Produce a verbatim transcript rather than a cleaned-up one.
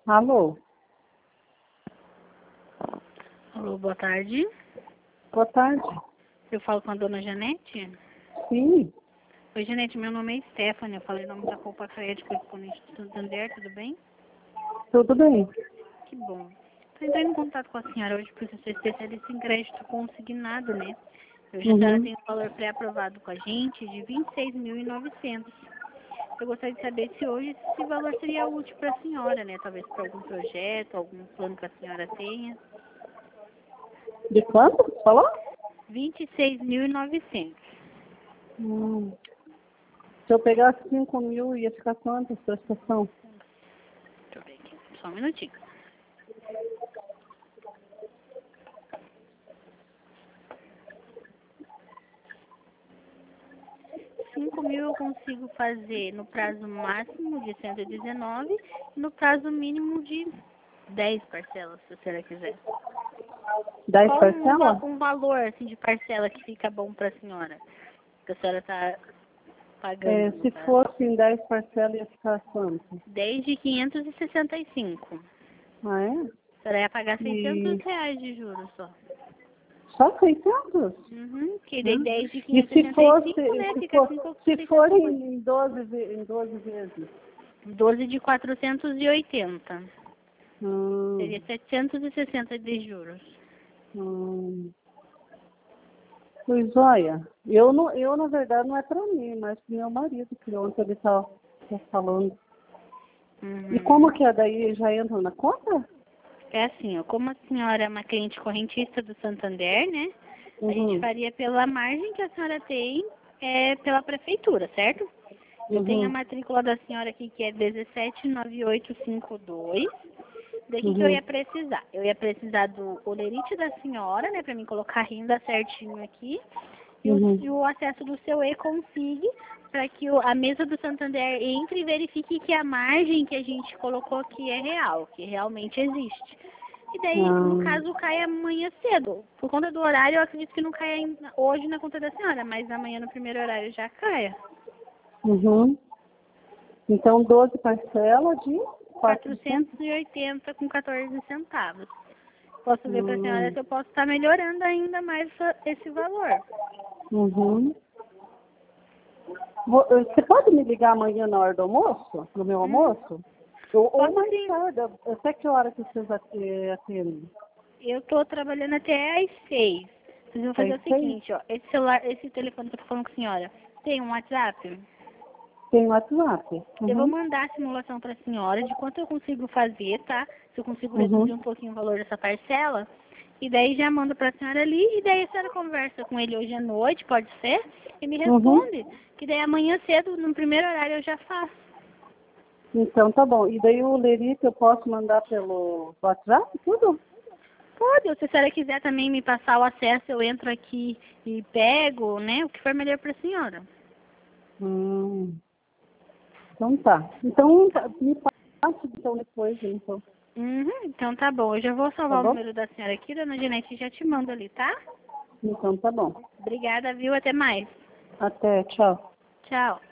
Alô? Alô, boa tarde. Boa tarde. Eu falo com a dona Janete? Sim, Oi, Janete, meu nome é Stephanie. Eu falei em nome da Copa Crédito Correspondente de Santander, tudo bem? tudo bem. Que bom. Estou entrando em contato com a senhora hoje porque eu sou especialista em crédito consignado, né? Hoje a senhora Uhum. tem um valor pré-aprovado com a gente de vinte e seis mil e novecentos. Eu gostaria de saber se hoje esse valor seria útil para a senhora, né? Talvez para algum projeto, algum plano que a senhora tenha. De quanto você falou? vinte e seis mil e novecentos. Hum. Se eu pegasse cinco mil, ia ficar quanto a prestação? Deixa eu ver aqui. Só um minutinho. cinco mil eu consigo fazer no prazo máximo de cento e dezenove e no prazo mínimo de dez parcelas, se a senhora quiser. dez Qual um, va- parcelas? um valor assim, de parcela que fica bom para a senhora? Que a senhora está É, pagando, no se caso. fosse em dez parcelas, ia ficar quanto? dez de quinhentos e sessenta e cinco. Ah, é? A senhora ia pagar seiscentos E reais de juros só. só seiscentos? Uhum, que dei Hum. dez de E quinhentos e se sessenta e fosse, cinco, né? se Fica for, cinco, se for seiscentos a mais. em doze, ve- em doze vezes? doze de quatrocentos e oitenta. Hum, Seria setecentos e sessenta de juros. hum. Pois olha, eu, não, eu na verdade não é para mim, mas para meu marido, que ontem ele está falando. E Uhum. como que é daí? Já entra na conta? É assim, ó, como a senhora é uma cliente correntista do Santander, né? A gente Uhum, faria pela margem que a senhora tem é, pela prefeitura, certo? Eu tenho a uhum, matrícula da senhora aqui que é dezessete nove oito cinco dois. Daqui que eu uhum, ia precisar? Eu ia precisar do olerite da senhora, né? Pra mim colocar a renda certinho aqui. E o, uhum. e o acesso do seu e-consigne para que o- a mesa do Santander entre e verifique que a margem que a gente colocou aqui é real, que realmente existe. E daí, no Ah, caso, cai amanhã cedo. Por conta do horário, eu acredito que não caia ainda hoje na conta da senhora, mas amanhã no primeiro horário já caia. uhum. Então, doze parcelas de quatrocentos. quatrocentos e oitenta com quatorze centavos. Posso ver para a senhora Hum, se eu posso estar melhorando ainda mais essa- esse valor. uhum. Vo- Você pode me ligar amanhã na hora do almoço? No meu Uhum. almoço? Ou, ou Posso mais sim. tarde? Até que hora que vocês ate- atendem? Eu tô trabalhando até às seis. Vocês vão fazer Às o seis? seguinte, ó. Esse celular, esse telefone que eu tô falando com a senhora, tem um WhatsApp? Tem WhatsApp? Eu vou Uhum, mandar a simulação pra senhora de quanto eu consigo fazer, tá? Se eu consigo reduzir uhum, um pouquinho o valor dessa parcela. E daí já mando pra senhora ali. E daí a senhora conversa com ele hoje à noite, pode ser? E me uhum. responde. Que daí amanhã cedo, no primeiro horário, eu já faço. Então, tá bom. E daí o lerite eu posso mandar pelo WhatsApp, tudo? Pode, ou se a senhora quiser também me passar o acesso, eu entro aqui e pego, né? O que for melhor pra senhora. Hum, então tá. Então, Tá. tá- me passa então depois, então. Uhum, então tá bom. Eu já vou Tá salvar o bom? número da senhora aqui, dona Genete, e já te mando ali, tá? Então tá bom. Obrigada, viu? Até mais. Até, tchau. Tchau.